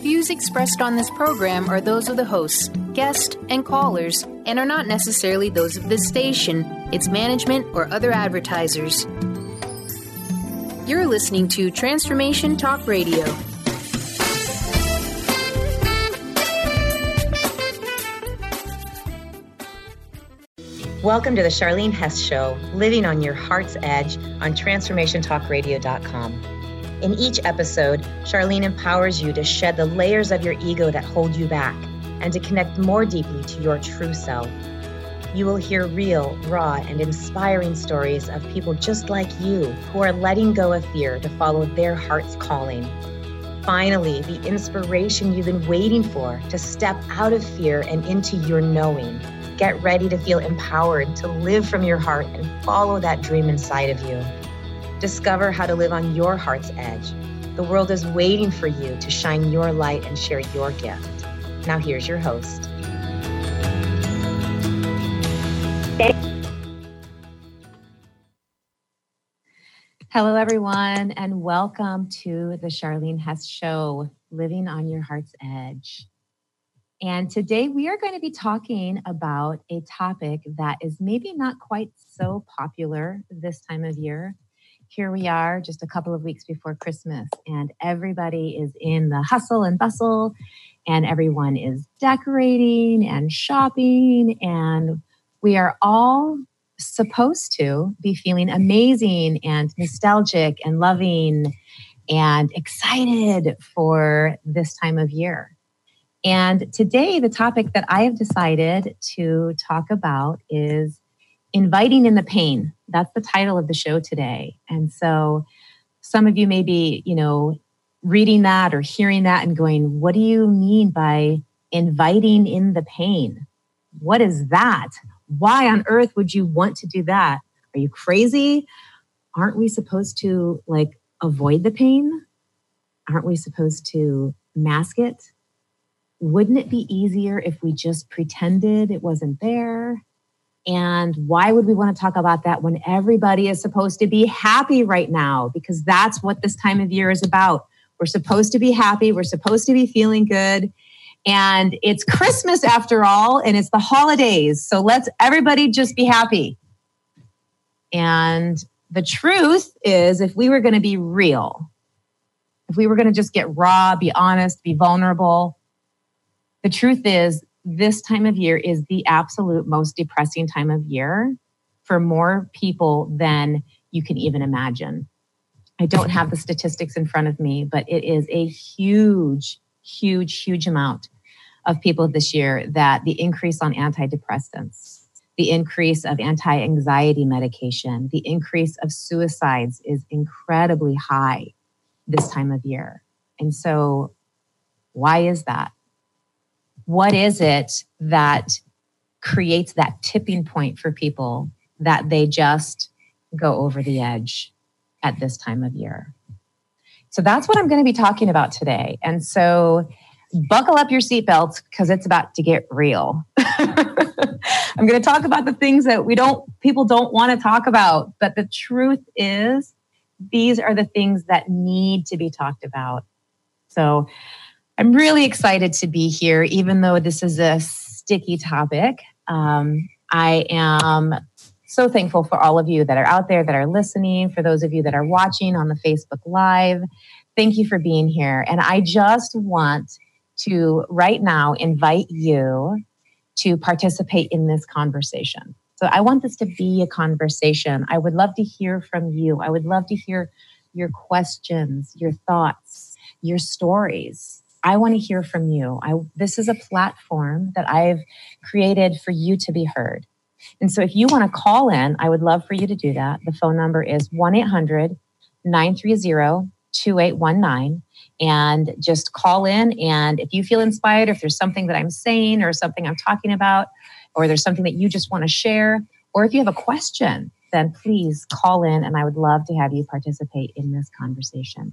views expressed on this program are those of the hosts, guests, and callers, and are not necessarily those of this station, its management, or other advertisers. You're listening to Transformation Talk Radio. Welcome to the Charlene Hess Show, living on your heart's edge on TransformationTalkRadio.com. In each episode, Charlene empowers you to shed the layers of your ego that hold you back and to connect more deeply to your true self. You will hear real, raw, and inspiring stories of people just like you who are letting go of fear to follow their heart's calling. Finally, the inspiration you've been waiting for to step out of fear and into your knowing. Get ready to feel empowered to live from your heart and follow that dream inside of you. Discover how to live on your heart's edge. The world is waiting for you to shine your light and share your gift. Now here's your host. Hello, everyone, and welcome to the Charlene Hess Show, Living on Your Heart's Edge. And today we are going to be talking about a topic that is maybe not quite so popular this time of year. Here we are just a couple of weeks before Christmas, and everybody is in the hustle and bustle, and everyone is decorating and shopping, and we are all supposed to be feeling amazing and nostalgic and loving and excited for this time of year. And today, the topic that I have decided to talk about is inviting in the pain. That's the title of the show today. And so some of you may be, reading that or hearing that and going, what do you mean by inviting in the pain? What is that? Why on earth would you want to do that? Are you crazy? Aren't we supposed to avoid the pain? Aren't we supposed to mask it? Wouldn't it be easier if we just pretended it wasn't there? And why would we want to talk about that when everybody is supposed to be happy right now? Because that's what this time of year is about. We're supposed to be happy. We're supposed to be feeling good. And it's Christmas after all, and it's the holidays. So let's everybody just be happy. And the truth is, if we were going to be real, if we were going to just get raw, be honest, be vulnerable, the truth is, this time of year is the absolute most depressing time of year for more people than you can even imagine. I don't have the statistics in front of me, but it is a huge, huge, huge amount of people this year that the increase on antidepressants, the increase of anti-anxiety medication, the increase of suicides is incredibly high this time of year. And so why is that? What is it that creates that tipping point for people that they just go over the edge at this time of year? So that's what I'm going to be talking about today. And so buckle up your seatbelts because it's about to get real. I'm going to talk about the things that people don't want to talk about. But the truth is, these are the things that need to be talked about. So I'm really excited to be here, even though this is a sticky topic. I am so thankful for all of you that are out there that are listening, for those of you that are watching on the Facebook Live. Thank you for being here. And I just want to right now invite you to participate in this conversation. So I want this to be a conversation. I would love to hear from you. I would love to hear your questions, your thoughts, your stories. I want to hear from you. This is a platform that I've created for you to be heard. And so if you want to call in, I would love for you to do that. The phone number is 1-800-930-2819. And just call in. And if you feel inspired, if there's something that I'm saying or something I'm talking about, or there's something that you just want to share, or if you have a question, then please call in and I would love to have you participate in this conversation.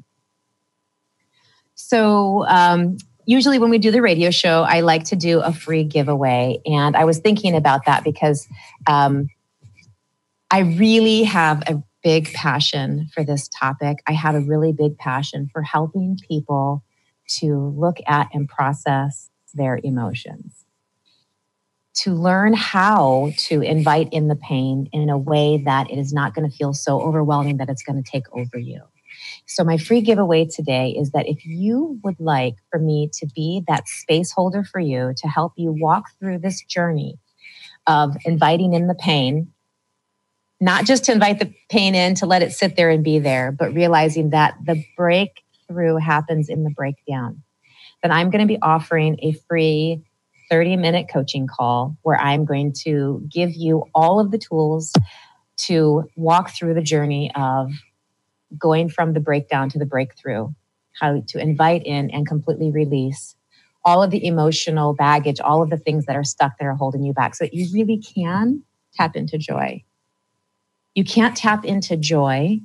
So usually when we do the radio show, I like to do a free giveaway. And I was thinking about that because I really have a big passion for this topic. I have a really big passion for helping people to look at and process their emotions, to learn how to invite in the pain in a way that it is not going to feel so overwhelming that it's going to take over you. So my free giveaway today is that if you would like for me to be that space holder for you to help you walk through this journey of inviting in the pain, not just to invite the pain in to let it sit there and be there, but realizing that the breakthrough happens in the breakdown, then I'm going to be offering a free 30-minute coaching call where I'm going to give you all of the tools to walk through the journey of going from the breakdown to the breakthrough, how to invite in and completely release all of the emotional baggage, all of the things that are stuck there holding you back so that you really can tap into joy. You can't tap into joy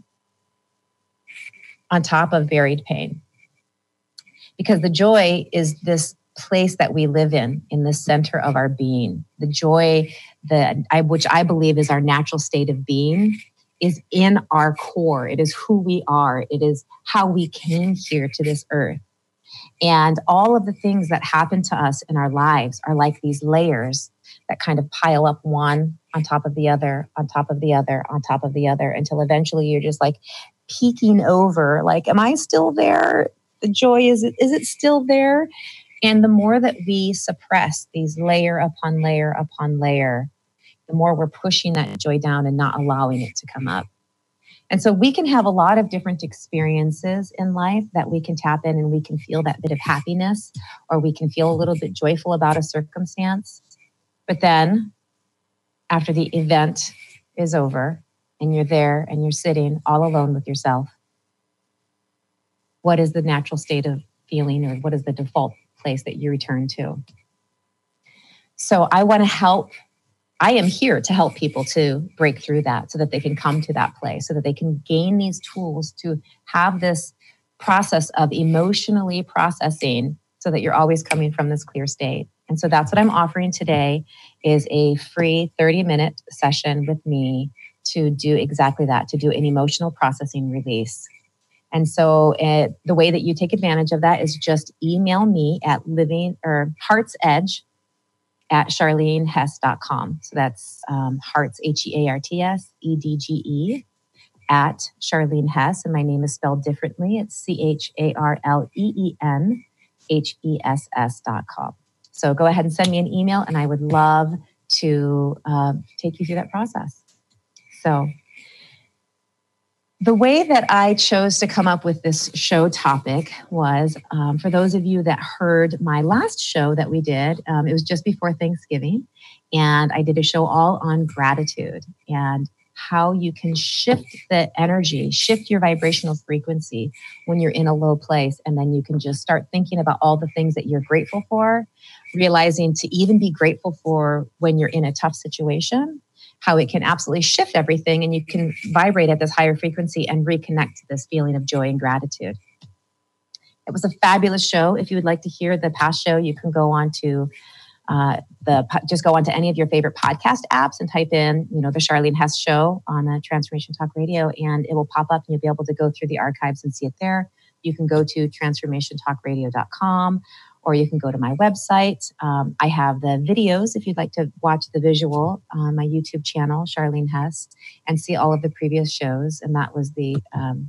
on top of buried pain, because the joy is this place that we live in the center of our being. The joy, which I believe is our natural state of being, is in our core. It is who we are. It is how we came here to this earth. And all of the things that happen to us in our lives are like these layers that kind of pile up one on top of the other, on top of the other, on top of the other, until eventually you're just like peeking over, like, am I still there? The joy, is it still there? And the more that we suppress these layer upon layer upon layer, the more we're pushing that joy down and not allowing it to come up. And so we can have a lot of different experiences in life that we can tap in, and we can feel that bit of happiness, or we can feel a little bit joyful about a circumstance. But then after the event is over and you're there and you're sitting all alone with yourself, what is the natural state of feeling, or what is the default place that you return to? So I am here to help people to break through that so that they can come to that place, so that they can gain these tools to have this process of emotionally processing so that you're always coming from this clear state. And so that's what I'm offering today, is a free 30-minute session with me to do exactly that, to do an emotional processing release. And so the way that you take advantage of that is just email me at heartsedge@charlenehess.com. So that's hearts, HEARTSEDGE at Charlene Hess. And my name is spelled differently. It's CharlenHess.com. So go ahead and send me an email, and I would love to take you through that process. So the way that I chose to come up with this show topic was, for those of you that heard my last show that we did, it was just before Thanksgiving, and I did a show all on gratitude and how you can shift the energy, shift your vibrational frequency when you're in a low place, and then you can just start thinking about all the things that you're grateful for, realizing to even be grateful for when you're in a tough situation, how it can absolutely shift everything, and you can vibrate at this higher frequency and reconnect to this feeling of joy and gratitude. It was a fabulous show. If you would like to hear the past show, you can go on to just go on to any of your favorite podcast apps and type in, the Charlene Hess Show on the Transformation Talk Radio, and it will pop up, and you'll be able to go through the archives and see it there. You can go to transformationtalkradio.com, or you can go to my website. I have the videos if you'd like to watch the visual on my YouTube channel, Charlene Hess, and see all of the previous shows. And that was the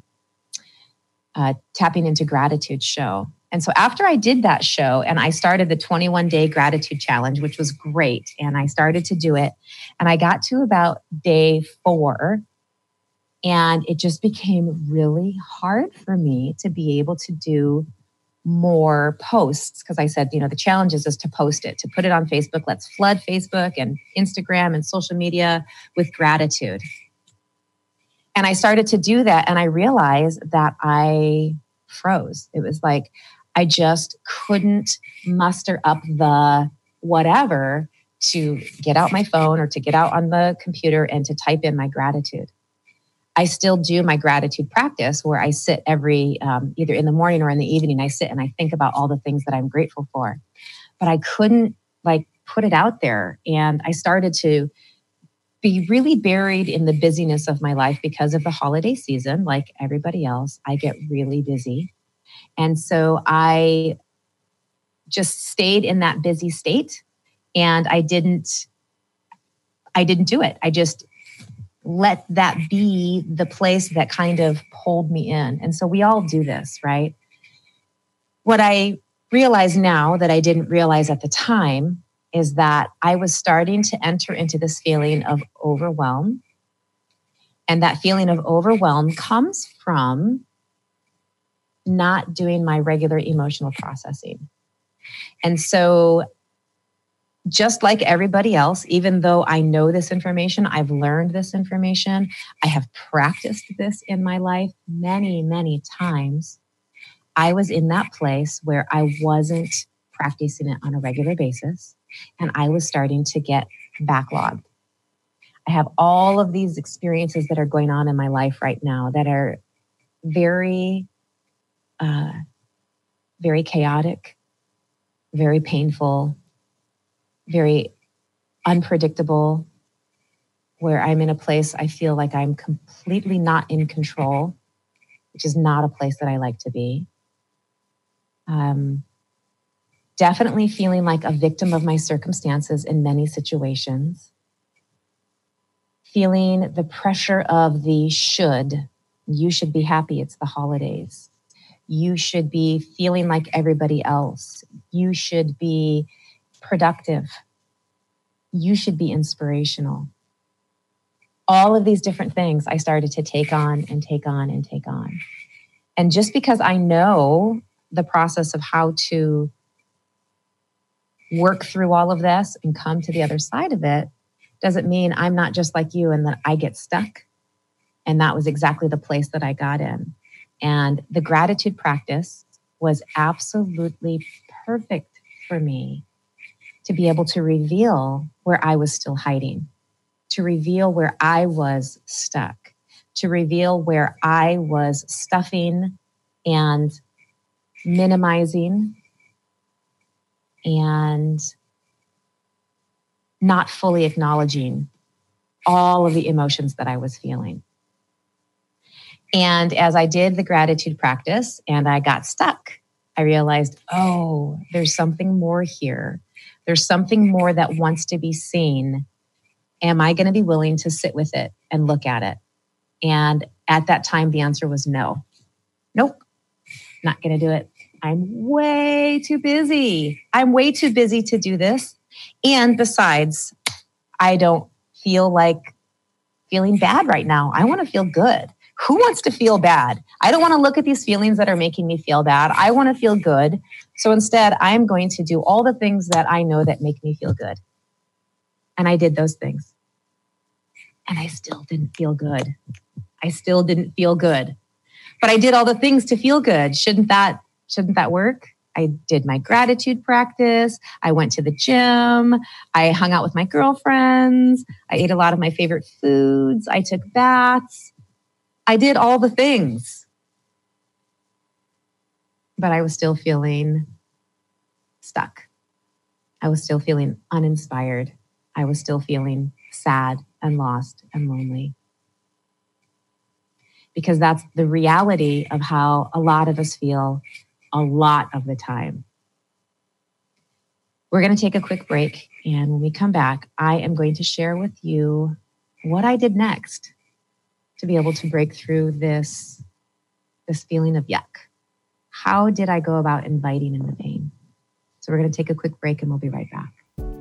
Tapping into Gratitude show. And so after I did that show, and I started the 21-day gratitude challenge, which was great, and I started to do it, and I got to about day 4, and it just became really hard for me to be able to do more posts, because I said, the challenge is just to post it, to put it on Facebook. Let's flood Facebook and Instagram and social media with gratitude. And I started to do that, and I realized that I froze. It was like I just couldn't muster up the whatever to get out my phone or to get out on the computer and to type in my gratitude. I still do my gratitude practice where I sit every, either in the morning or in the evening, I sit and I think about all the things that I'm grateful for. But I couldn't put it out there. And I started to be really buried in the busyness of my life because of the holiday season. Like everybody else, I get really busy. And so I just stayed in that busy state, and I didn't do it. I just let that be the place that kind of pulled me in. And so we all do this, right? What I realize now that I didn't realize at the time is that I was starting to enter into this feeling of overwhelm. And that feeling of overwhelm comes from not doing my regular emotional processing. And so just like everybody else, even though I know this information, I've learned this information, I have practiced this in my life many, many times, I was in that place where I wasn't practicing it on a regular basis, and I was starting to get backlogged. I have all of these experiences that are going on in my life right now that are very, very chaotic, very painful, very unpredictable, where I'm in a place I feel like I'm completely not in control, which is not a place that I like to be. Definitely feeling like a victim of my circumstances in many situations. Feeling the pressure of the should. You should be happy, it's the holidays. You should be feeling like everybody else. You should be productive. You should be inspirational. All of these different things I started to take on and take on and take on. And just because I know the process of how to work through all of this and come to the other side of it, doesn't mean I'm not just like you and that I get stuck. And that was exactly the place that I got in. And the gratitude practice was absolutely perfect for me to be able to reveal where I was still hiding, to reveal where I was stuck, to reveal where I was stuffing and minimizing and not fully acknowledging all of the emotions that I was feeling. And as I did the gratitude practice and I got stuck, I realized, oh, there's something more here. There's something more that wants to be seen. Am I going to be willing to sit with it and look at it? And at that time, the answer was no. Nope, not going to do it. I'm way too busy. I'm way too busy to do this. And besides, I don't feel like feeling bad right now. I want to feel good. Who wants to feel bad? I don't want to look at these feelings that are making me feel bad. I want to feel good. So instead, I'm going to do all the things that I know that make me feel good. And I did those things. And I still didn't feel good. I still didn't feel good. But I did all the things to feel good. Shouldn't that work? I did my gratitude practice. I went to the gym. I hung out with my girlfriends. I ate a lot of my favorite foods. I took baths. I did all the things. But I was still feeling stuck. I was still feeling uninspired. I was still feeling sad and lost and lonely. Because that's the reality of how a lot of us feel a lot of the time. We're going to take a quick break. And when we come back, I am going to share with you what I did next to be able to break through this feeling of yuck. How did I go about inviting in the pain? So we're going to take a quick break and we'll be right back.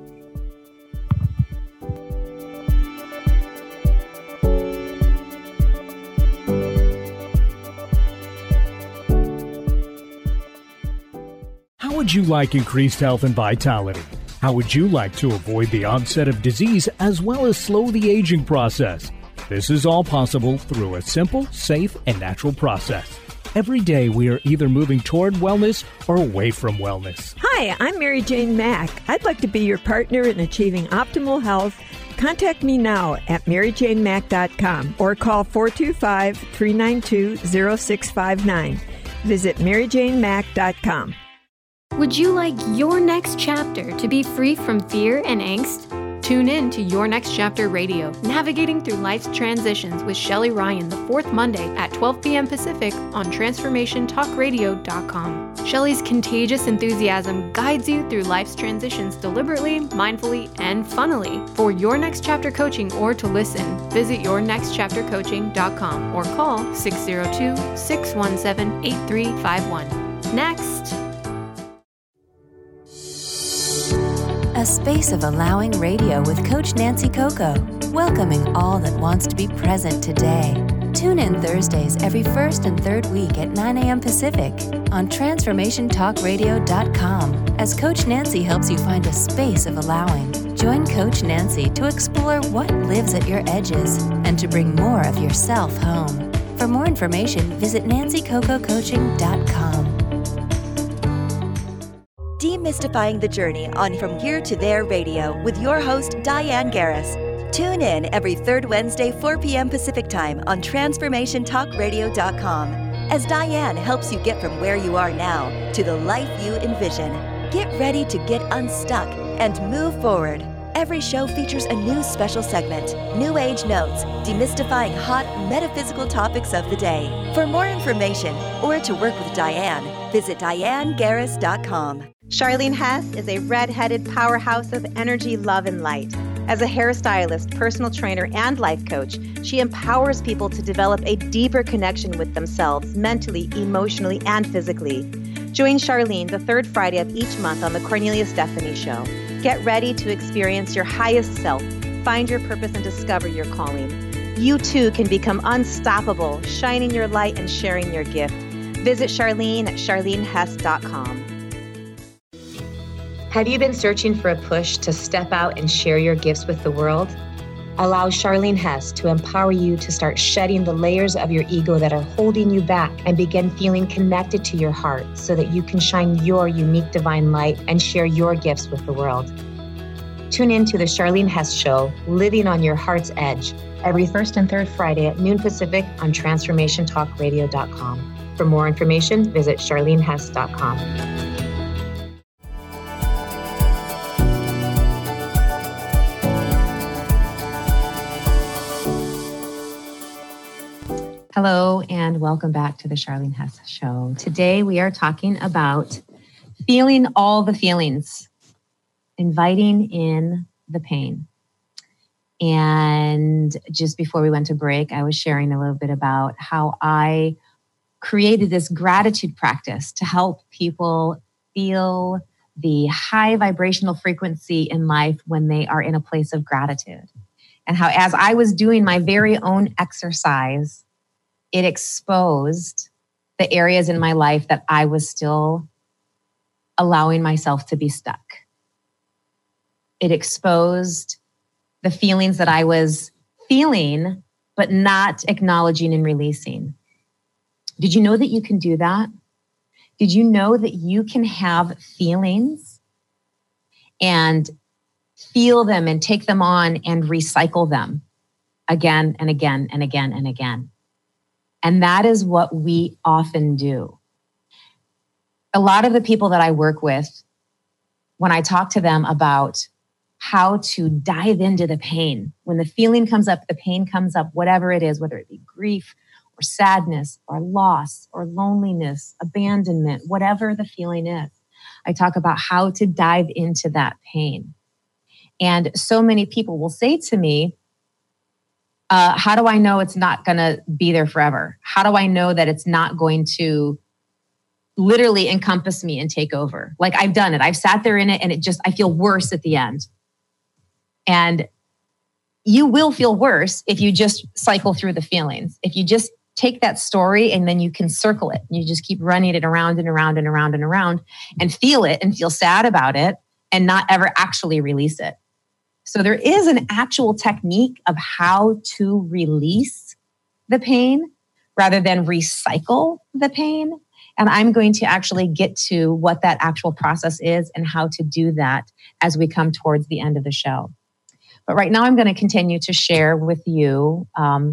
How would you like increased health and vitality? How would you like to avoid the onset of disease as well as slow the aging process? This is all possible through a simple, safe, and natural process. Every day we are either moving toward wellness or away from wellness. Hi, I'm Mary Jane Mack. I'd like to be your partner in achieving optimal health. Contact me now at maryjanemack.com or call 425-392-0659. Visit maryjanemack.com. Would you like your next chapter to be free from fear and angst? Tune in to Your Next Chapter Radio, navigating through life's transitions with Shelley Ryan the fourth Monday at 12 p.m. Pacific on TransformationTalkRadio.com. Shelley's contagious enthusiasm guides you through life's transitions deliberately, mindfully, and funnily. For Your Next Chapter coaching or to listen, visit YourNextChapterCoaching.com or call 602-617-8351. Next. A space of allowing radio with Coach Nancy Coco, welcoming all that wants to be present today. Tune in Thursdays every first and third week at 9 a.m. Pacific on TransformationTalkRadio.com as Coach Nancy helps you find a space of allowing. Join Coach Nancy to explore what lives at your edges and to bring more of yourself home. For more information, visit NancyCocoCoaching.com. Demystifying the Journey on From Here to There Radio with your host, Diane Garris. Tune in every third Wednesday, 4 p.m. Pacific Time on TransformationTalkRadio.com as Diane helps you get from where you are now to the life you envision. Get ready to get unstuck and move forward. Every show features a new special segment, New Age Notes, demystifying hot metaphysical topics of the day. For more information or to work with Diane, visit DianeGarris.com. Charlene Hess is a red-headed powerhouse of energy, love, and light. As a hairstylist, personal trainer, and life coach, she empowers people to develop a deeper connection with themselves mentally, emotionally, and physically. Join Charlene the third Friday of each month on The Cornelia Stephanie Show. Get ready to experience your highest self, find your purpose, and discover your calling. You too can become unstoppable, shining your light and sharing your gift. Visit Charlene at CharleneHess.com. Have you been searching for a push to step out and share your gifts with the world? Allow Charlene Hess to empower you to start shedding the layers of your ego that are holding you back and begin feeling connected to your heart so that you can shine your unique divine light and share your gifts with the world. Tune in to the Charlene Hess Show, Living on Your Heart's Edge, every first and third Friday at noon Pacific on TransformationTalkRadio.com. For more information, visit CharleneHess.com. Hello, and welcome back to the Charlene Hess Show. Today, we are talking about feeling all the feelings, inviting in the pain. And just before we went to break, I was sharing a little bit about how I created this gratitude practice to help people feel the high vibrational frequency in life when they are in a place of gratitude. And how, as I was doing my very own exercise, it exposed the areas in my life that I was still allowing myself to be stuck. It exposed the feelings that I was feeling, but not acknowledging and releasing. Did you know that you can do that? Did you know that you can have feelings and feel them and take them on and recycle them again and again and again and again? And that is what we often do. A lot of the people that I work with, when I talk to them about how to dive into the pain, when the feeling comes up, the pain comes up, whatever it is, whether it be grief or sadness or loss or loneliness, abandonment, whatever the feeling is, I talk about how to dive into that pain. And so many people will say to me, how do I know it's not going to be there forever? How do I know that it's not going to literally encompass me and take over? Like, I've done it. I've sat there in it and I feel worse at the end. And you will feel worse if you just cycle through the feelings. If you just take that story and then you can circle it. You just keep running it around and around and around and around and feel it and feel sad about it and not ever actually release it. So there is an actual technique of how to release the pain rather than recycle the pain. And I'm going to actually get to what that actual process is and how to do that as we come towards the end of the show. But right now I'm going to continue to share with you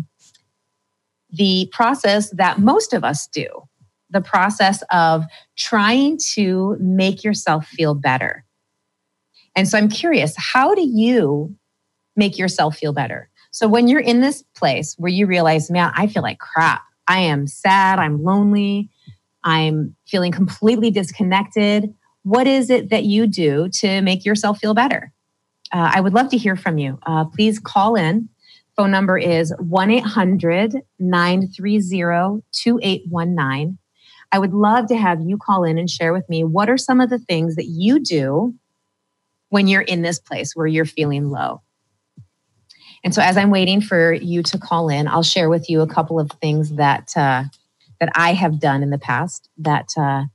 the process that most of us do, the process of trying to make yourself feel better. And so I'm curious, how do you make yourself feel better. So when you're in this place where you realize, man, I feel like crap. I am sad. I'm lonely. I'm feeling completely disconnected. What is it that you do to make yourself feel better? I would love to hear from you. Please call in. Phone number is 1-800-930-2819. I would love to have you call in and share with me what are some of the things that you do when you're in this place where you're feeling low. And so as I'm waiting for you to call in, I'll share with you a couple of things that I have done in the past that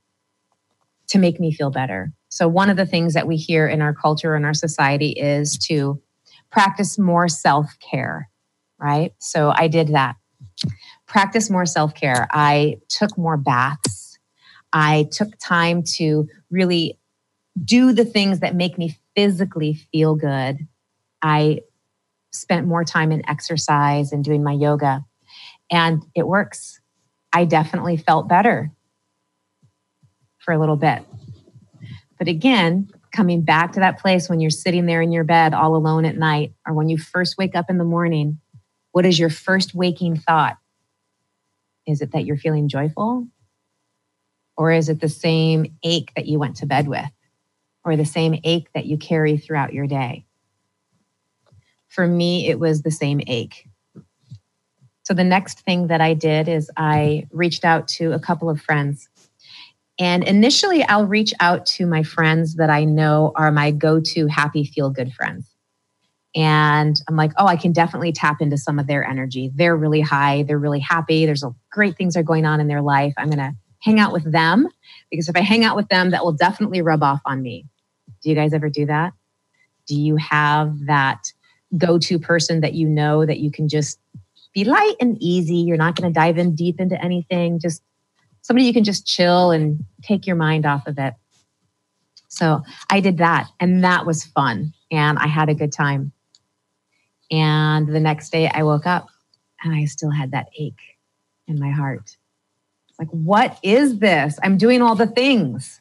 to make me feel better. So one of the things that we hear in our culture and our society is to practice more self-care, right? So I did that. Practice more self-care. I took more baths. I took time to really do the things that make me physically feel good. I spent more time in exercise and doing my yoga, and it works. I definitely felt better for a little bit. But again, coming back to that place when you're sitting there in your bed all alone at night, or when you first wake up in the morning, what is your first waking thought? Is it that you're feeling joyful? Or is it the same ache that you went to bed with? Or the same ache that you carry throughout your day? For me, it was the same ache. So the next thing that I did is I reached out to a couple of friends. And initially, I'll reach out to my friends that I know are my go-to happy, feel-good friends. And I'm like, oh, I can definitely tap into some of their energy. They're really high. They're really happy. There's great things are going on in their life. I'm going to hang out with them, because if I hang out with them, that will definitely rub off on me. Do you guys ever do that? Do you have that go-to person that you know that you can just be light and easy? You're not going to dive in deep into anything. Just somebody you can just chill and take your mind off of it. So I did that, and that was fun, and I had a good time. And the next day I woke up and I still had that ache in my heart. It's like, what is this? I'm doing all the things.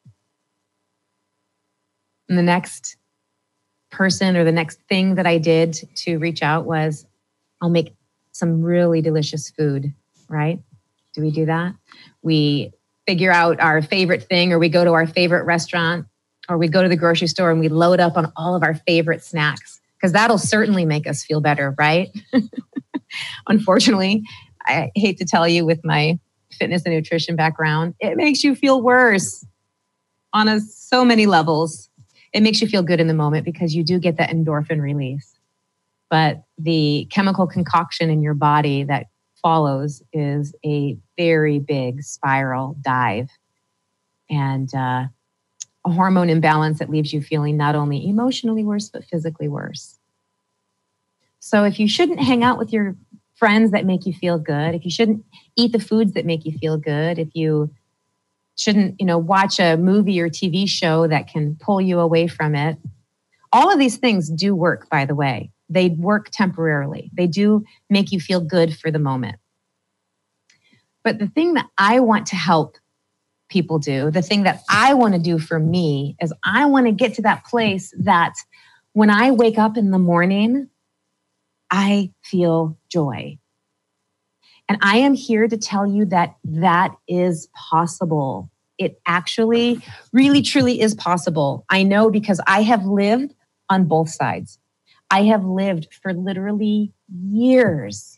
And the next person or the next thing that I did to reach out was, I'll make some really delicious food, right? Do we do that? We figure out our favorite thing, or we go to our favorite restaurant, or we go to the grocery store and we load up on all of our favorite snacks, because that'll certainly make us feel better, right? Unfortunately, I hate to tell you, with my fitness and nutrition background, it makes you feel worse on so many levels. It makes you feel good in the moment because you do get that endorphin release. But the chemical concoction in your body that follows is a very big spiral dive, and a hormone imbalance that leaves you feeling not only emotionally worse, but physically worse. So if you shouldn't hang out with your friends that make you feel good, if you shouldn't eat the foods that make you feel good, if you shouldn't, watch a movie or TV show that can pull you away from it, all of these things do work, by the way. They work temporarily. They do make you feel good for the moment. But the thing that I want to help people do, the thing that I want to do for me, is I want to get to that place that when I wake up in the morning, I feel joy. And I am here to tell you that that is possible. It actually really, truly is possible. I know, because I have lived on both sides. I have lived for literally years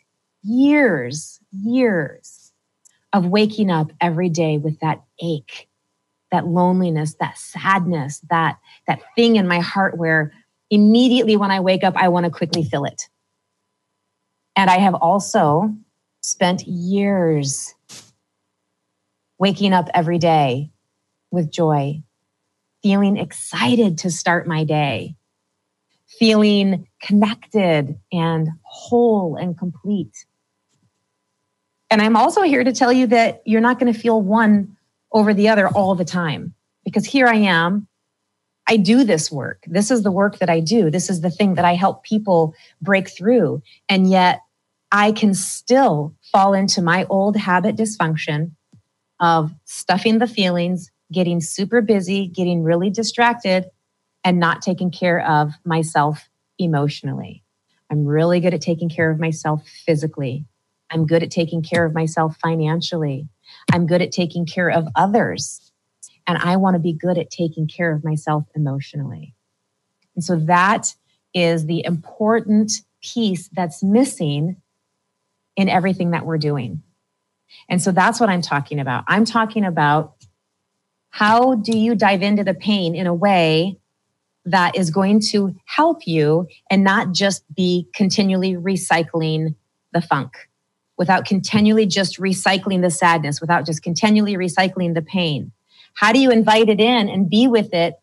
of waking up every day with that ache, that loneliness, that sadness, that thing in my heart where immediately when I wake up, I want to quickly fill it. And I have also spent years waking up every day with joy, feeling excited to start my day, feeling connected and whole and complete. And I'm also here to tell you that you're not going to feel one over the other all the time, because here I am. I do this work. This is the work that I do. This is the thing that I help people break through. And yet I can still fall into my old habit dysfunction of stuffing the feelings, getting super busy, getting really distracted, and not taking care of myself emotionally. I'm really good at taking care of myself physically. I'm good at taking care of myself financially. I'm good at taking care of others. And I want to be good at taking care of myself emotionally. And so that is the important piece that's missing in everything that we're doing. And so that's what I'm talking about. I'm talking about how do you dive into the pain in a way that is going to help you and not just be continually recycling the funk, without continually just recycling the sadness, without just continually recycling the pain. How do you invite it in and be with it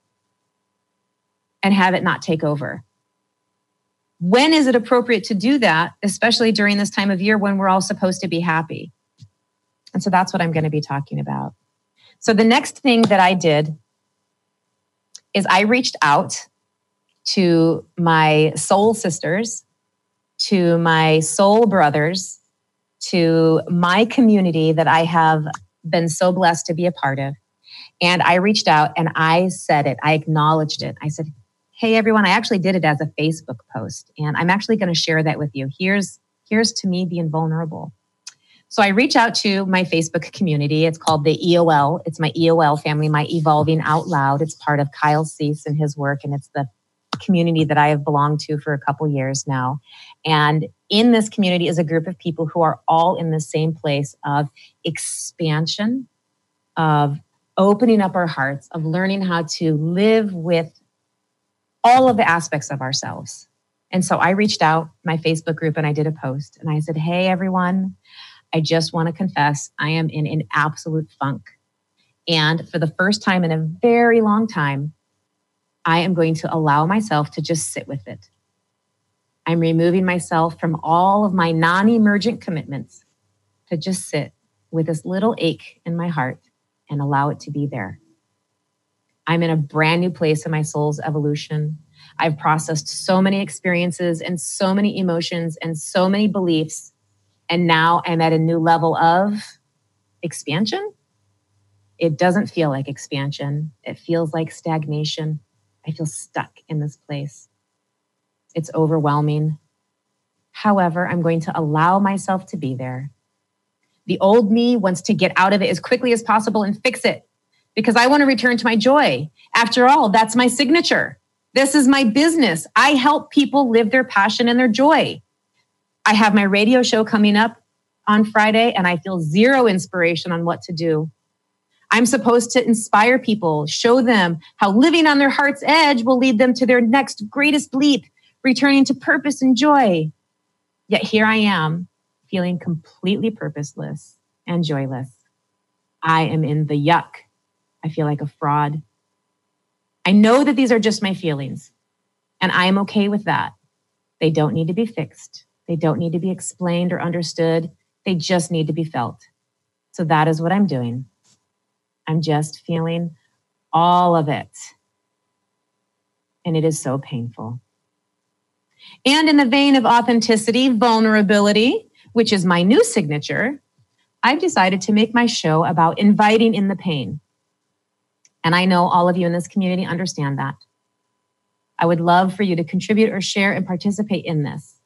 and have it not take over? When is it appropriate to do that, especially during this time of year when we're all supposed to be happy? And so that's what I'm going to be talking about. So the next thing that I did is I reached out to my soul sisters, to my soul brothers, to my community that I have been so blessed to be a part of. And I reached out and I said it, I acknowledged it. I said, hey, everyone, I actually did it as a Facebook post, and I'm actually going to share that with you. Here's to me being vulnerable. So I reach out to my Facebook community. It's called the EOL. It's my EOL family, my Evolving Out Loud. It's part of Kyle Cease and his work, and it's the community that I have belonged to for a couple years now. And in this community is a group of people who are all in the same place of expansion, of opening up our hearts, of learning how to live with all of the aspects of ourselves. And so I reached out my Facebook group and I did a post and I said, hey, everyone, I just want to confess I am in an absolute funk. And for the first time in a very long time, I am going to allow myself to just sit with it. I'm removing myself from all of my non-emergent commitments to just sit with this little ache in my heart and allow it to be there. I'm in a brand new place in my soul's evolution. I've processed so many experiences and so many emotions and so many beliefs. And now I'm at a new level of expansion. It doesn't feel like expansion. It feels like stagnation. I feel stuck in this place. It's overwhelming. However, I'm going to allow myself to be there. The old me wants to get out of it as quickly as possible and fix it because I want to return to my joy. After all, that's my signature. This is my business. I help people live their passion and their joy. I have my radio show coming up on Friday and I feel zero inspiration on what to do. I'm supposed to inspire people, show them how living on their heart's edge will lead them to their next greatest leap, returning to purpose and joy. Yet here I am, feeling completely purposeless and joyless. I am in the yuck. I feel like a fraud. I know that these are just my feelings, and I am okay with that. They don't need to be fixed. They don't need to be explained or understood. They just need to be felt. So that is what I'm doing. I'm just feeling all of it. And it is so painful. And in the vein of authenticity, vulnerability, which is my new signature, I've decided to make my show about inviting in the pain. And I know all of you in this community understand that. I would love for you to contribute or share and participate in this.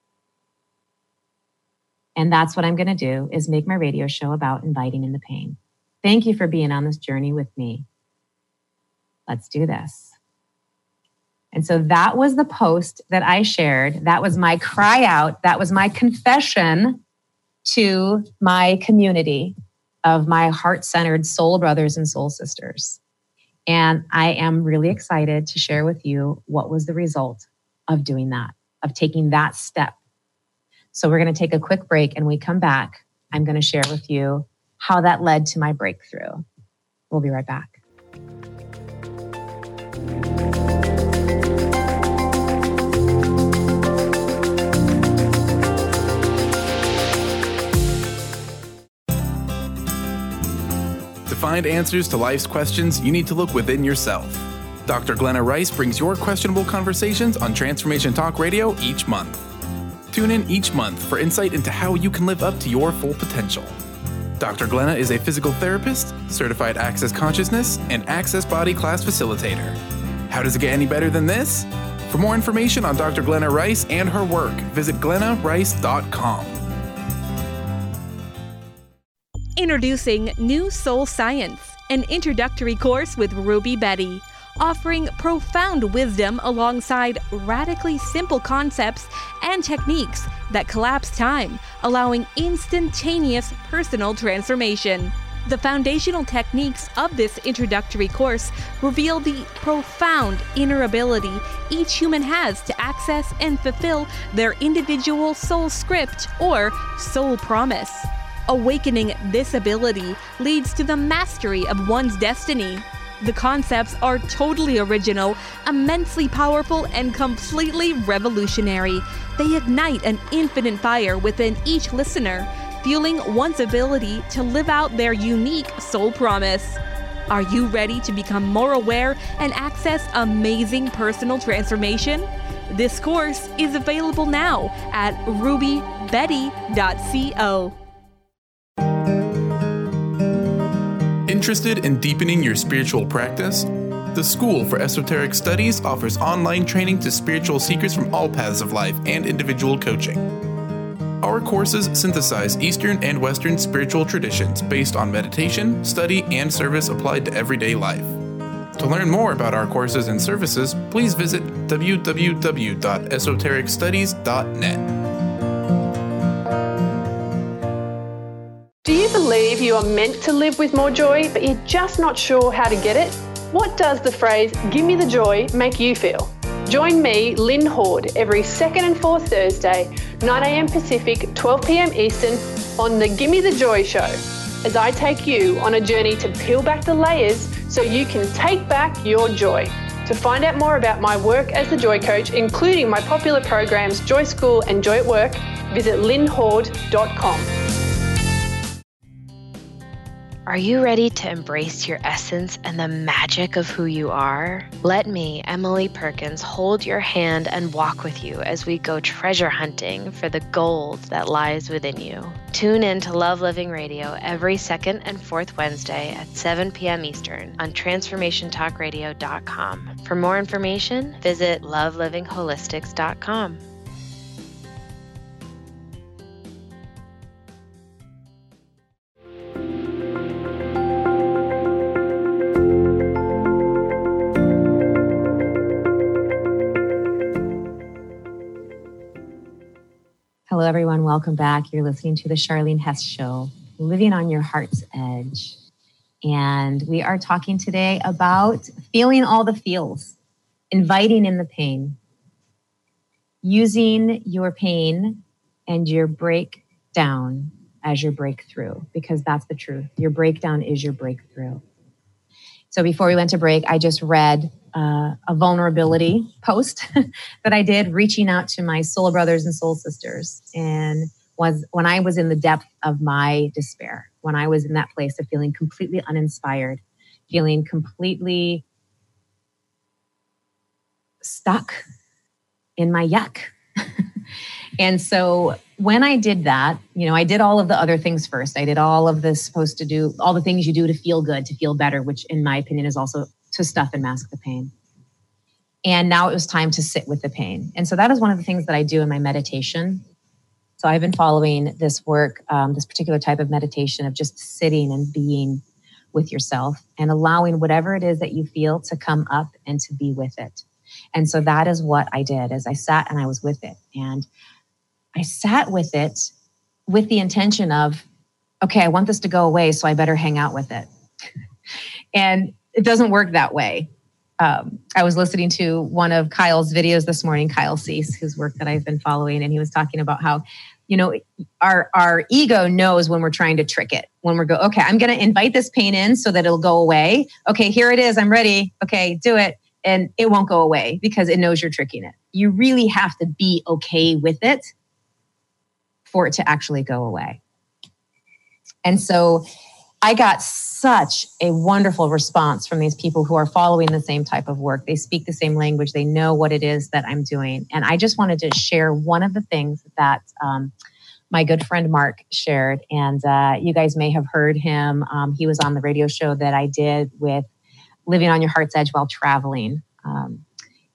And that's what I'm going to do, is make my radio show about inviting in the pain. Thank you for being on this journey with me. Let's do this. And so that was the post that I shared. That was my cry out. That was my confession to my community of my heart-centered soul brothers and soul sisters. And I am really excited to share with you what was the result of doing that, of taking that step. So we're going to take a quick break, and when we come back, I'm going to share with you how that led to my breakthrough. We'll be right back. To find answers to life's questions, you need to look within yourself. Dr. Glenna Rice brings your questionable conversations on Transformation Talk Radio each month. Tune in each month for insight into how you can live up to your full potential. Dr. Glenna is a physical therapist, certified Access Consciousness, and Access Body Class facilitator. How does it get any better than this? For more information on Dr. Glenna Rice and her work, visit glennarice.com. Introducing New Soul Science, an introductory course with Ruby Betty, offering profound wisdom alongside radically simple concepts and techniques that collapse time, allowing instantaneous personal transformation. The foundational techniques of this introductory course reveal the profound inner ability each human has to access and fulfill their individual soul script or soul promise. Awakening this ability leads to the mastery of one's destiny. The concepts are totally original, immensely powerful, and completely revolutionary. They ignite an infinite fire within each listener, fueling one's ability to live out their unique soul promise. Are you ready to become more aware and access amazing personal transformation? This course is available now at rubybetty.co. Interested in deepening your spiritual practice? The School for Esoteric Studies offers online training to spiritual seekers from all paths of life and individual coaching. Our courses synthesize Eastern and Western spiritual traditions based on meditation, study, and service applied to everyday life. To learn more about our courses and services, please visit www.esotericstudies.net. Do you believe you are meant to live with more joy, but you're just not sure how to get it? What does the phrase, "give me the joy," make you feel? Join me, Lynn Horde, every second and fourth Thursday, 9 a.m. Pacific, 12 p.m. Eastern, on the Gimme the Joy Show, as I take you on a journey to peel back the layers so you can take back your joy. To find out more about my work as a joy coach, including my popular programs Joy School and Joy at Work, visit lynnhorde.com. Are you ready to embrace your essence and the magic of who you are? Let me, Emily Perkins, hold your hand and walk with you as we go treasure hunting for the gold that lies within you. Tune in to Love Living Radio every second and fourth Wednesday at 7 p.m. Eastern on TransformationTalkRadio.com. For more information, visit LoveLivingHolistics.com. Hello, everyone. Welcome back. You're listening to the Charlene Hess Show, Living on Your Heart's Edge. And we are talking today about feeling all the feels, inviting in the pain, using your pain and your breakdown as your breakthrough, because that's the truth. Your breakdown is your breakthrough. So before we went to break, I just read a vulnerability post that I did, reaching out to my soul brothers and soul sisters. And was when I was in the depth of my despair, when I was in that place of feeling completely uninspired, feeling completely stuck in my yuck. And so when I did that, I did all of the other things first. I did all of this supposed to do, all the things you do to feel good, to feel better, which in my opinion is also to stuff and mask the pain. And now it was time to sit with the pain. And so that is one of the things that I do in my meditation. So I've been following this work, this particular type of meditation of just sitting and being with yourself and allowing whatever it is that you feel to come up and to be with it. And so that is what I did, is I sat and I was with it. And I sat with it with the intention of, okay, I want this to go away, so I better hang out with it. And it doesn't work that way. I was listening to one of Kyle's videos this morning, Kyle Cease, whose work that I've been following, and he was talking about how, our ego knows when we're trying to trick it. When we're okay, I'm going to invite this pain in so that it'll go away. Okay, here it is. I'm ready. Okay, do it. And it won't go away because it knows you're tricking it. You really have to be okay with it for it to actually go away. And so I got such a wonderful response from these people who are following the same type of work. They speak the same language. They know what it is that I'm doing. And I just wanted to share one of the things that my good friend Mark shared. And you guys may have heard him. He was on the radio show that I did with Living on Your Heart's Edge while traveling.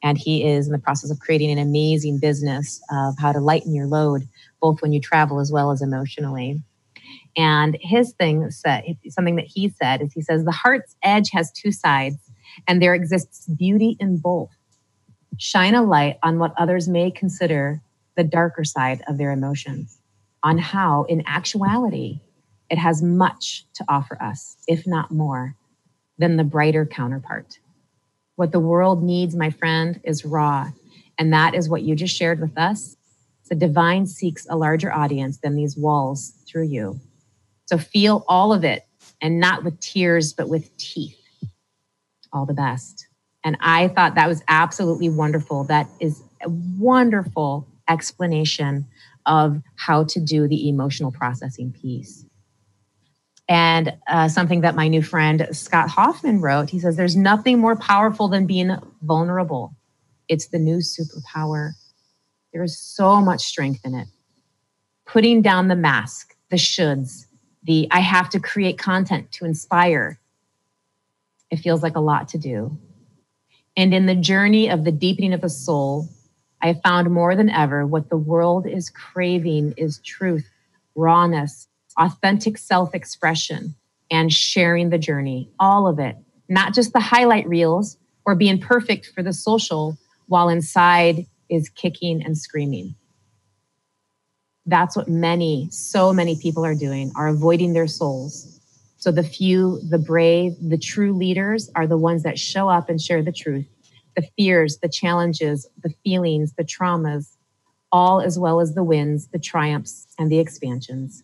And he is in the process of creating an amazing business of how to lighten your load, both when you travel as well as emotionally. And his thing said, something that he said is, he says, the heart's edge has two sides, and there exists beauty in both. Shine a light on what others may consider the darker side of their emotions, on how, in actuality, it has much to offer us, if not more, than the brighter counterpart. What the world needs, my friend, is raw. And that is what you just shared with us. The divine seeks a larger audience than these walls through you. So feel all of it, and not with tears, but with teeth. All the best. And I thought that was absolutely wonderful. That is a wonderful explanation of how to do the emotional processing piece. And something that my new friend Scott Hoffman wrote, he says, there's nothing more powerful than being vulnerable. It's the new superpower. There is so much strength in it. Putting down the mask, the shoulds, the I have to create content to inspire. It feels like a lot to do. And in the journey of the deepening of the soul, I have found more than ever what the world is craving is truth, rawness, authentic self-expression, and sharing the journey, all of it, not just the highlight reels or being perfect for the social while inside is kicking and screaming. That's what so many people are doing, are avoiding their souls. So the few, the brave, the true leaders are the ones that show up and share the truth, the fears, the challenges, the feelings, the traumas, all as well as the wins, the triumphs, and the expansions.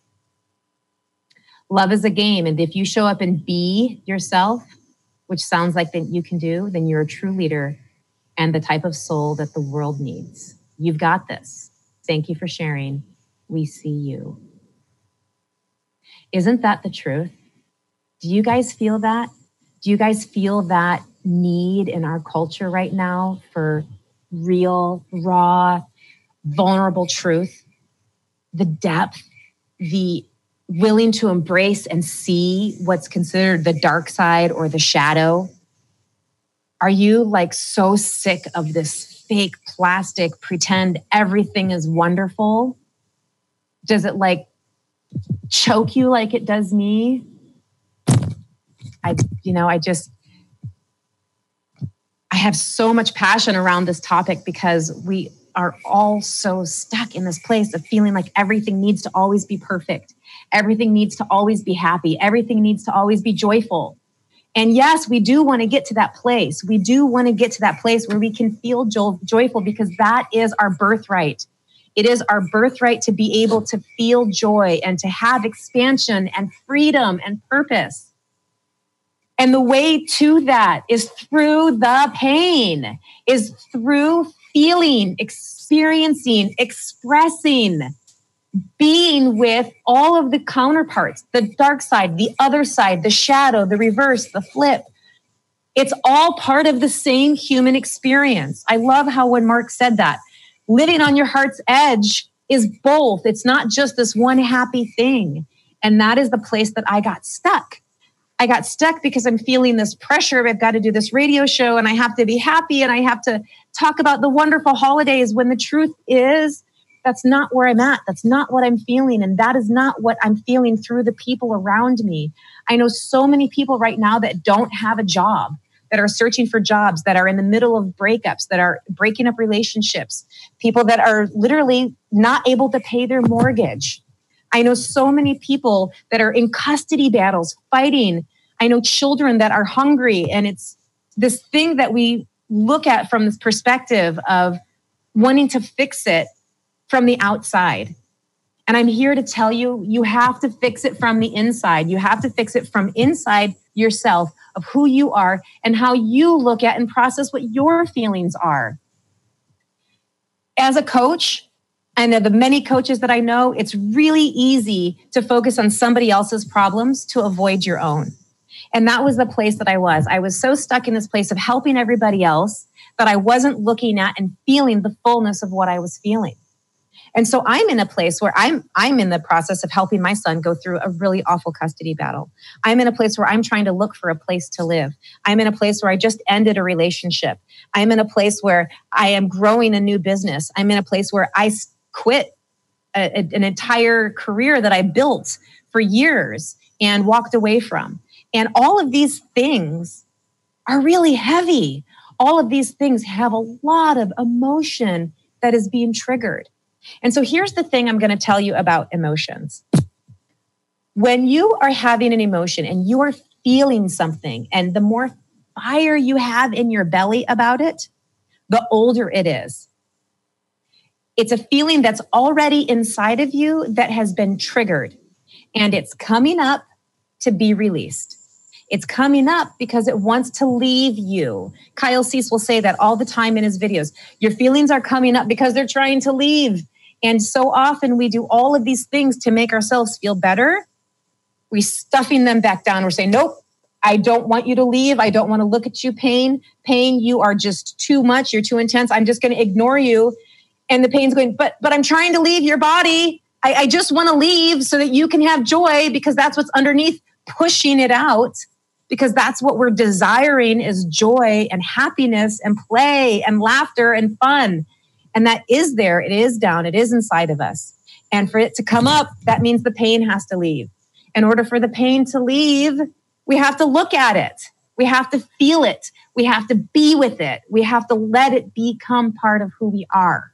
Love is a game, and if you show up and be yourself, which sounds like that you can do, then you're a true leader and the type of soul that the world needs. You've got this. Thank you for sharing. We see you. Isn't that the truth? Do you guys feel that? Do you guys feel that need in our culture right now for real, raw, vulnerable truth? The depth, the willing to embrace and see what's considered the dark side or the shadow? Are you like so sick of this fake plastic pretend everything is wonderful? Does it like choke you like it does me? I have so much passion around this topic because we are all so stuck in this place of feeling like everything needs to always be perfect. Everything needs to always be happy. Everything needs to always be joyful. And yes, we do want to get to that place. We do want to get to that place where we can feel joyful because that is our birthright. It is our birthright to be able to feel joy and to have expansion and freedom and purpose. And the way to that is through the pain, is through feeling, experiencing, expressing, being with all of the counterparts, the dark side, the other side, the shadow, the reverse, the flip. It's all part of the same human experience. I love how when Mark said that, living on your heart's edge is both. It's not just this one happy thing. And that is the place that I got stuck. I got stuck because I'm feeling this pressure. I've got to do this radio show and I have to be happy and I have to talk about the wonderful holidays when the truth is that's not where I'm at. That's not what I'm feeling. And that is not what I'm feeling through the people around me. I know so many people right now that don't have a job, that are searching for jobs, that are in the middle of breakups, that are breaking up relationships, people that are literally not able to pay their mortgage. I know so many people that are in custody battles, fighting. I know children that are hungry. And it's this thing that we look at from this perspective of wanting to fix it from the outside. And I'm here to tell you, you have to fix it from the inside. You have to fix it from inside yourself of who you are and how you look at and process what your feelings are. As a coach, and the many coaches that I know, it's really easy to focus on somebody else's problems to avoid your own. And that was the place that I was. I was so stuck in this place of helping everybody else that I wasn't looking at and feeling the fullness of what I was feeling. And so I'm in a place where I'm in the process of helping my son go through a really awful custody battle. I'm in a place where I'm trying to look for a place to live. I'm in a place where I just ended a relationship. I'm in a place where I am growing a new business. I'm in a place where I quit an entire career that I built for years and walked away from. And all of these things are really heavy. All of these things have a lot of emotion that is being triggered. And so here's the thing I'm going to tell you about emotions. When you are having an emotion and you are feeling something, and the more fire you have in your belly about it, the older it is. It's a feeling that's already inside of you that has been triggered, and it's coming up to be released. It's coming up because it wants to leave you. Kyle Cease will say that all the time in his videos. Your feelings are coming up because they're trying to leave. And so often we do all of these things to make ourselves feel better. We're stuffing them back down. We're saying, nope, I don't want you to leave. I don't want to look at you, pain. Pain, you are just too much. You're too intense. I'm just going to ignore you. And the pain's going, but I'm trying to leave your body. I just want to leave so that you can have joy, because that's what's underneath pushing it out. Because that's what we're desiring is joy and happiness and play and laughter and fun. And that is there. It is down. It is inside of us. And for it to come up, that means the pain has to leave. In order for the pain to leave, we have to look at it. We have to feel it. We have to be with it. We have to let it become part of who we are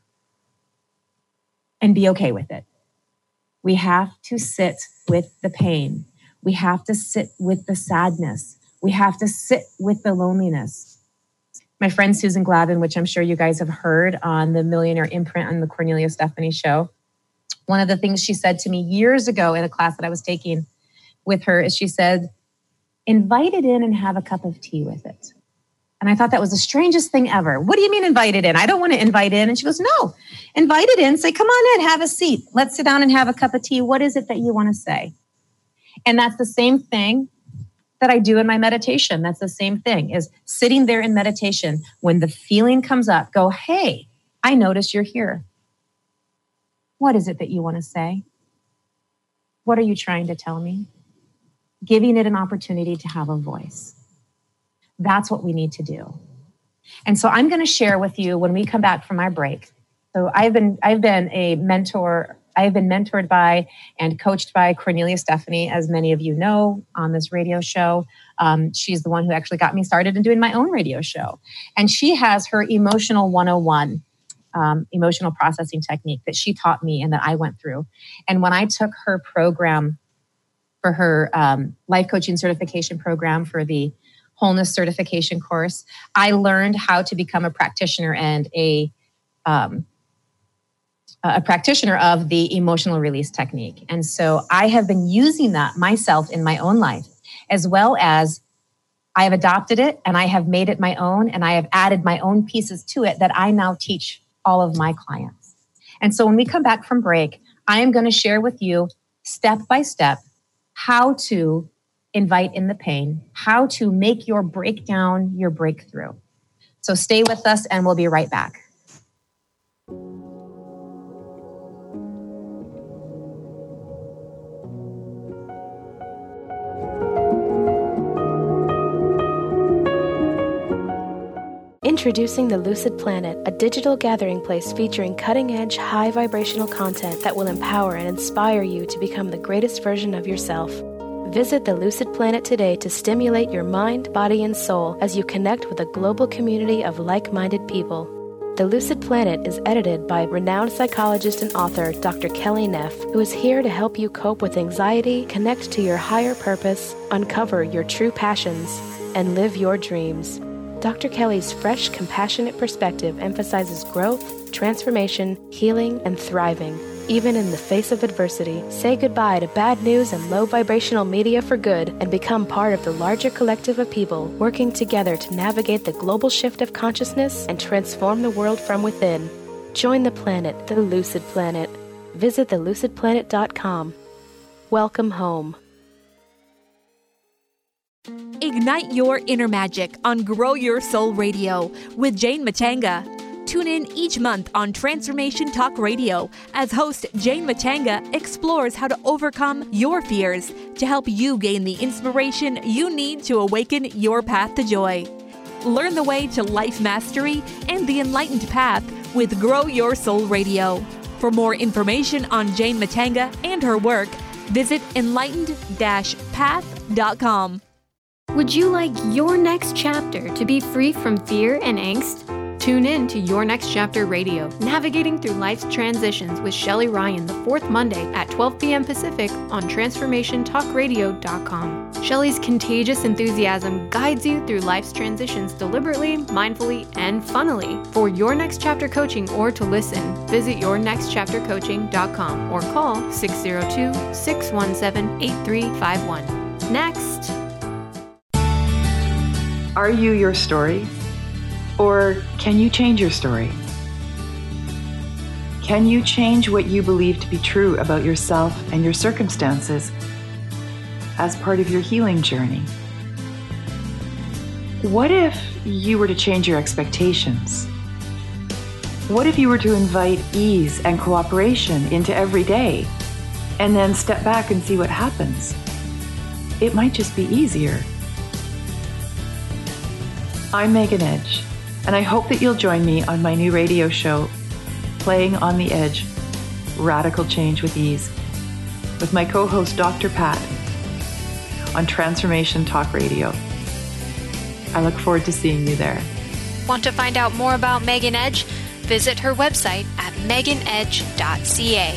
and be okay with it. We have to sit with the pain. We have to sit with the sadness. We have to sit with the loneliness. My friend Susan Glavin, which I'm sure you guys have heard on the Millionaire Imprint on the Cornelia Stephanie show, one of the things she said to me years ago in a class that I was taking with her is she said, invite it in and have a cup of tea with it. And I thought that was the strangest thing ever. What do you mean invite it in? I don't want to invite in. And she goes, no, invite it in. Say, come on in, have a seat. Let's sit down and have a cup of tea. What is it that you want to say? And that's the same thing that I do in my meditation. That's the same thing, is sitting there in meditation. When the feeling comes up, go, hey, I notice you're here. What is it that you want to say? What are you trying to tell me? Giving it an opportunity to have a voice. That's what we need to do. And so I'm going to share with you when we come back from our break. So I've been a mentor. I have been mentored by and coached by Cornelia Stephanie, as many of you know, on this radio show. She's the one who actually got me started in doing my own radio show. And she has her Emotional 101, emotional processing technique that she taught me and that I went through. And when I took her program for her life coaching certification program for the wholeness certification course, I learned how to become a practitioner and a practitioner of the emotional release technique. And so I have been using that myself in my own life, as well as I have adopted it and I have made it my own, and I have added my own pieces to it that I now teach all of my clients. And so when we come back from break, I am going to share with you step by step how to invite in the pain, how to make your breakdown your breakthrough. So stay with us and we'll be right back. Introducing the Lucid Planet, a digital gathering place featuring cutting-edge, high-vibrational content that will empower and inspire you to become the greatest version of yourself. Visit the Lucid Planet today to stimulate your mind, body, and soul as you connect with a global community of like-minded people. The Lucid Planet is edited by renowned psychologist and author Dr. Kelly Neff, who is here to help you cope with anxiety, connect to your higher purpose, uncover your true passions, and live your dreams. Dr. Kelly's fresh, compassionate perspective emphasizes growth, transformation, healing, and thriving. Even in the face of adversity, say goodbye to bad news and low vibrational media for good and become part of the larger collective of people working together to navigate the global shift of consciousness and transform the world from within. Join the planet, the Lucid Planet. Visit thelucidplanet.com. Welcome home. Ignite your inner magic on Grow Your Soul Radio with Jane Machanga. Tune in each month on Transformation Talk Radio as host Jane Matanga explores how to overcome your fears to help you gain the inspiration you need to awaken your path to joy. Learn the way to life mastery and the enlightened path with Grow Your Soul Radio. For more information on Jane Matanga and her work, visit enlightened-path.com. Would you like your next chapter to be free from fear and angst? Tune in to Your Next Chapter Radio, navigating through life's transitions with Shelley Ryan the fourth Monday at 12 p.m. Pacific on TransformationTalkRadio.com. Shelley's contagious enthusiasm guides you through life's transitions deliberately, mindfully, and funnily. For Your Next Chapter coaching or to listen, visit YourNextChapterCoaching.com or call 602-617-8351. Next. Are you your story? Or can you change your story? Can you change what you believe to be true about yourself and your circumstances as part of your healing journey? What if you were to change your expectations? What if you were to invite ease and cooperation into every day and then step back and see what happens? It might just be easier. I'm Megan Edge, and I hope that you'll join me on my new radio show, Playing on the Edge, Radical Change with Ease, with my co-host Dr. Pat on Transformation Talk Radio. I look forward to seeing you there. Want to find out more about Megan Edge? Visit her website at meganedge.ca.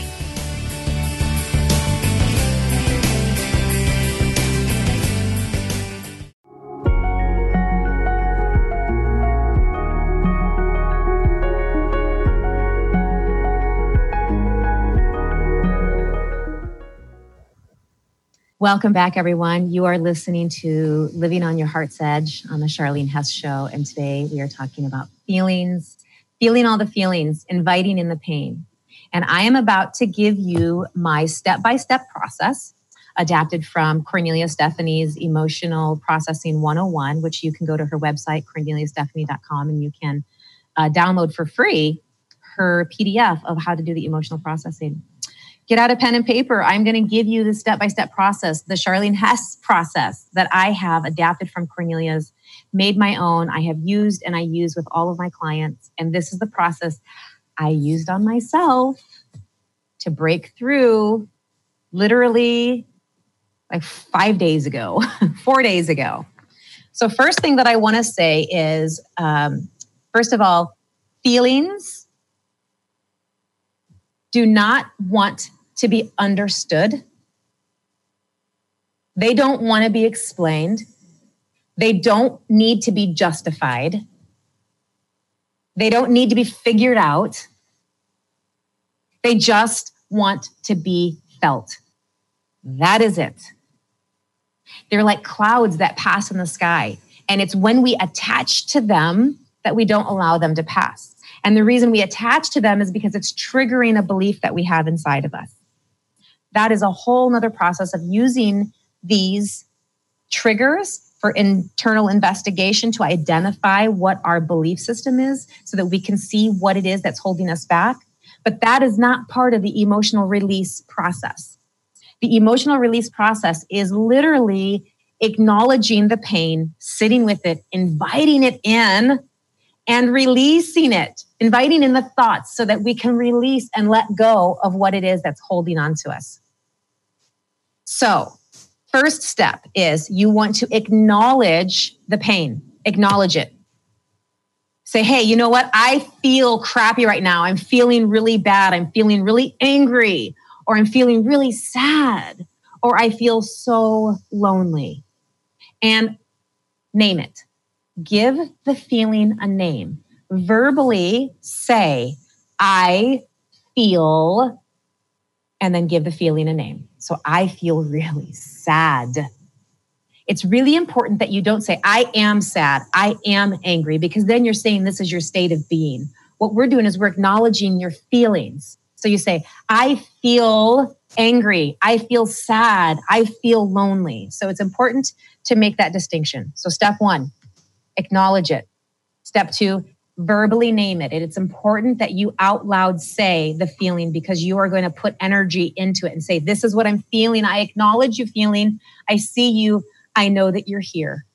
Welcome back, everyone. You are listening to Living on Your Heart's Edge on the Charlene Hess Show. And today we are talking about feelings, feeling all the feelings, inviting in the pain. And I am about to give you my step-by-step process adapted from Cornelia Stephanie's Emotional Processing 101, which you can go to her website, corneliastephanie.com, and you can download for free her PDF of how to do the emotional processing. Get out a pen and paper. I'm going to give you the step-by-step process, the Charlene Hess process that I have adapted from Cornelia's, made my own. I have used and I use with all of my clients. And this is the process I used on myself to break through literally like 5 days ago, 4 days ago. So first thing that I want to say is, first of all, feelings do not want to be understood. They don't want to be explained. They don't need to be justified. They don't need to be figured out. They just want to be felt. That is it. They're like clouds that pass in the sky. And it's when we attach to them that we don't allow them to pass. And the reason we attach to them is because it's triggering a belief that we have inside of us. That is a whole nother process of using these triggers for internal investigation to identify what our belief system is so that we can see what it is that's holding us back. But that is not part of the emotional release process. The emotional release process is literally acknowledging the pain, sitting with it, inviting it in, and releasing it, inviting in the thoughts so that we can release and let go of what it is that's holding on to us. So, first step is you want to acknowledge the pain, acknowledge it. Say, hey, you know what? I feel crappy right now. I'm feeling really bad. I'm feeling really angry, or I'm feeling really sad, or I feel so lonely. And name it. Give the feeling a name. Verbally say, I feel, and then give the feeling a name. So I feel really sad. It's really important that you don't say, I am sad, I am angry, because then you're saying this is your state of being. What we're doing is we're acknowledging your feelings. So you say, I feel angry, I feel sad, I feel lonely. So it's important to make that distinction. So step one, acknowledge it. Step two, Verbally name it. It's important that you out loud say the feeling, because you are going to put energy into it and say, this is what I'm feeling. I acknowledge you feeling. I see you. I know that you're here.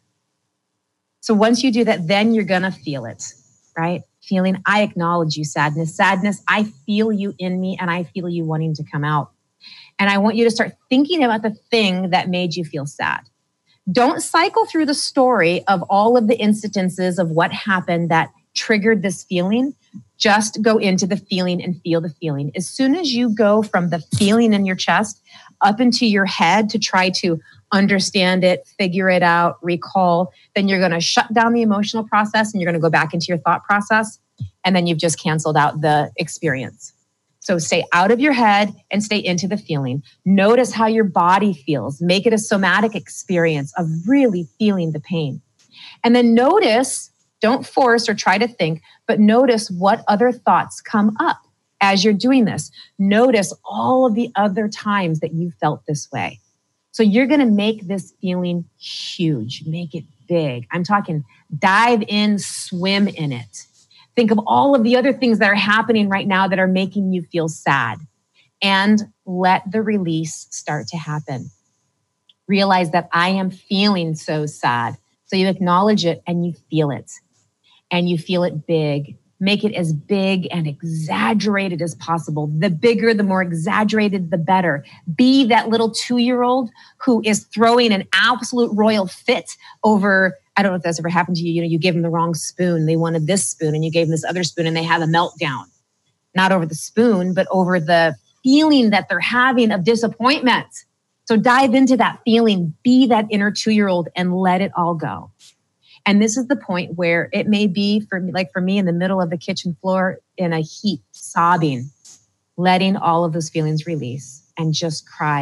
So once you do that, then you're going to feel it, right? Feeling, I acknowledge you, sadness. Sadness, I feel you in me and I feel you wanting to come out. And I want you to start thinking about the thing that made you feel sad. Don't cycle through the story of all of the incidences of what happened that triggered this feeling. Just go into the feeling and feel the feeling. As soon as you go from the feeling in your chest up into your head to try to understand it, figure it out, recall, then you're going to shut down the emotional process and you're going to go back into your thought process. And then you've just canceled out the experience. So stay out of your head and stay into the feeling. Notice how your body feels. Make it a somatic experience of really feeling the pain. And then notice, don't force or try to think, but notice what other thoughts come up as you're doing this. Notice all of the other times that you felt this way. So you're going to make this feeling huge, make it big. I'm talking dive in, swim in it. Think of all of the other things that are happening right now that are making you feel sad, and let the release start to happen. Realize that I am feeling so sad. So you acknowledge it and you feel it. And you feel it big. Make it as big and exaggerated as possible. The bigger, the more exaggerated, the better. Be that little 2-year-old who is throwing an absolute royal fit over, I don't know if that's ever happened to you. You know, you gave them the wrong spoon. They wanted this spoon and you gave them this other spoon and they have a meltdown. Not over the spoon, but over the feeling that they're having of disappointment. So dive into that feeling. Be that inner 2-year-old and let it all go. And this is the point where it may be for me in the middle of the kitchen floor in a heap, sobbing, letting all of those feelings release and just cry,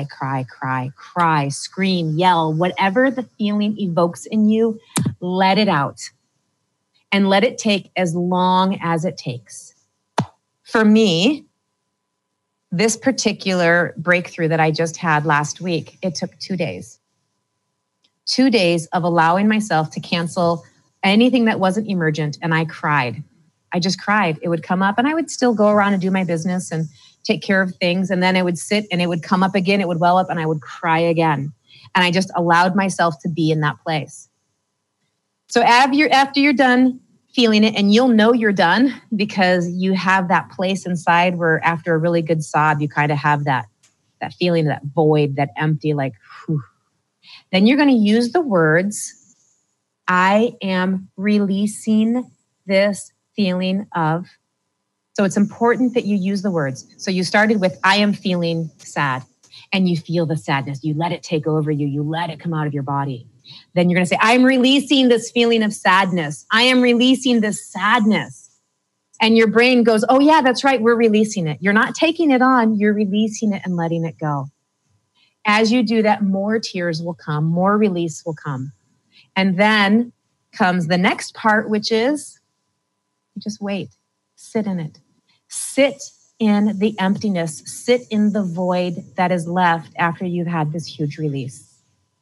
scream, yell, whatever the feeling evokes in you, let it out and let it take as long as it takes. For me, this particular breakthrough that I just had last week, it took 2 days. 2 days of allowing myself to cancel anything that wasn't emergent. And I cried. I just cried. It would come up and I would still go around and do my business and take care of things. And then it would sit and it would come up again. It would well up and I would cry again. And I just allowed myself to be in that place. So after you're done feeling it, and you'll know you're done because you have that place inside where after a really good sob, you kind of have that feeling, that void, that empty, like, whew. Then you're going to use the words, I am releasing this feeling of. So it's important that you use the words. So you started with, I am feeling sad, and you feel the sadness. You let it take over you. You let it come out of your body. Then you're going to say, I'm releasing this feeling of sadness. I am releasing this sadness. And your brain goes, oh yeah, that's right. We're releasing it. You're not taking it on. You're releasing it and letting it go. As you do that, more tears will come, more release will come. And then comes the next part, which is you just wait, sit in it. Sit in the emptiness, sit in the void that is left after you've had this huge release.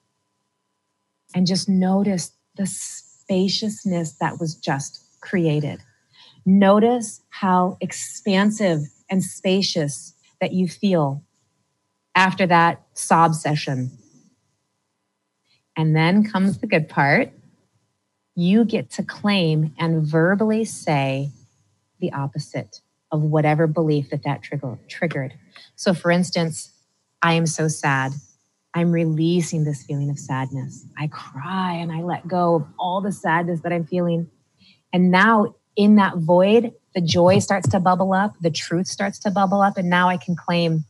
And just notice the spaciousness that was just created. Notice how expansive and spacious that you feel after that sob session. And then comes the good part. You get to claim and verbally say the opposite of whatever belief that triggered. So for instance, I am so sad. I'm releasing this feeling of sadness. I cry and I let go of all the sadness that I'm feeling. And now in that void, the joy starts to bubble up. The truth starts to bubble up. And now I can claim,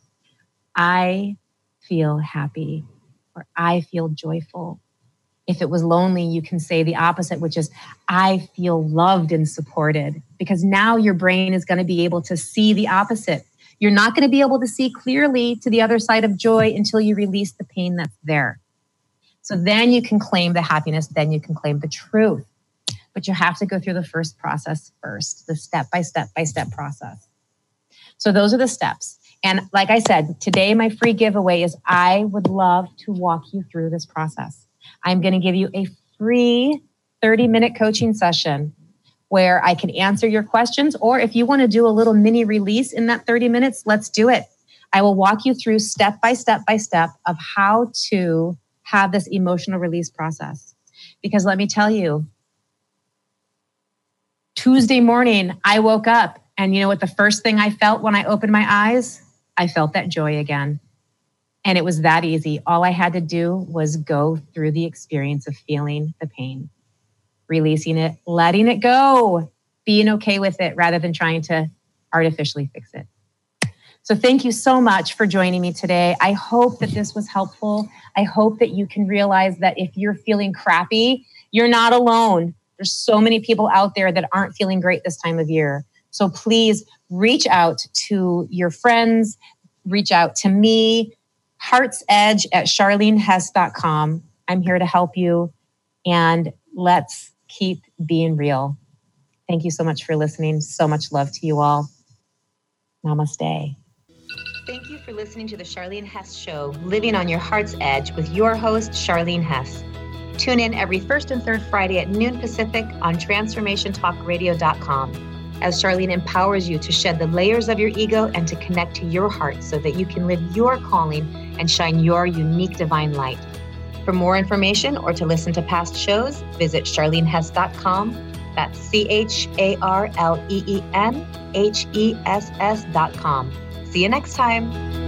I feel happy, or I feel joyful. If it was lonely, you can say the opposite, which is, I feel loved and supported, because now your brain is going to be able to see the opposite. You're not going to be able to see clearly to the other side of joy until you release the pain that's there. So then you can claim the happiness, then you can claim the truth. But you have to go through the first process first, the step-by-step process. So those are the steps. And like I said, today my free giveaway is I would love to walk you through this process. I'm going to give you a free 30-minute coaching session where I can answer your questions. Or if you want to do a little mini release in that 30 minutes, let's do it. I will walk you through step by step of how to have this emotional release process. Because let me tell you, Tuesday morning, I woke up and you know what the first thing I felt when I opened my eyes? I felt that joy again. And it was that easy. All I had to do was go through the experience of feeling the pain, releasing it, letting it go, being okay with it rather than trying to artificially fix it. So thank you so much for joining me today. I hope that this was helpful. I hope that you can realize that if you're feeling crappy, you're not alone. There's so many people out there that aren't feeling great this time of year. So please reach out to your friends, reach out to me, heartsedge@charlenehess.com. I'm here to help you, and let's keep being real. Thank you so much for listening. So much love to you all. Namaste. Thank you for listening to the Charlene Hess Show, Living on Your Heart's Edge with your host, Charlene Hess. Tune in every first and third Friday at noon Pacific on TransformationTalkRadio.com as Charlene empowers you to shed the layers of your ego and to connect to your heart so that you can live your calling and shine your unique divine light. For more information or to listen to past shows, visit charlenehess.com. That's CharlenHess.com. See you next time.